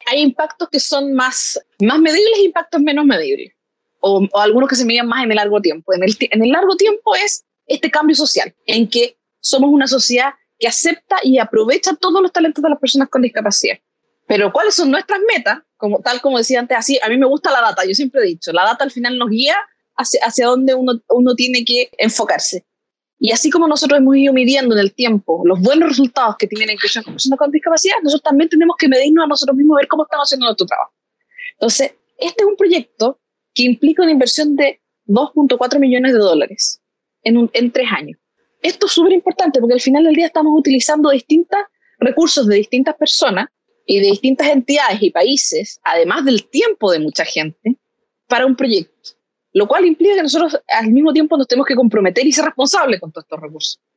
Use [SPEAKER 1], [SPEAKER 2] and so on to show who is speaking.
[SPEAKER 1] hay impactos que son más medibles e impactos menos medibles, o algunos que se miden más en el largo tiempo. En el largo tiempo es este cambio social, en que somos una sociedad que acepta y aprovecha todos los talentos de las personas con discapacidad. Pero ¿cuáles son nuestras metas? Tal como decía antes, así, a mí me gusta la data, yo siempre he dicho, la data al final nos guía hacia donde uno tiene que enfocarse. Y así como nosotros hemos ido midiendo en el tiempo los buenos resultados que tienen la inclusión con personas con discapacidad, nosotros también tenemos que medirnos a nosotros mismos, ver cómo estamos haciendo nuestro trabajo. Entonces, este es un proyecto que implica una inversión de $2.4 millones en 3 años. Esto es súper importante porque al final del día estamos utilizando distintos recursos de distintas personas y de distintas entidades y países, además del tiempo de mucha gente, para un proyecto. Lo cual implica que nosotros al mismo tiempo nos tenemos que comprometer y ser responsables con todos estos recursos.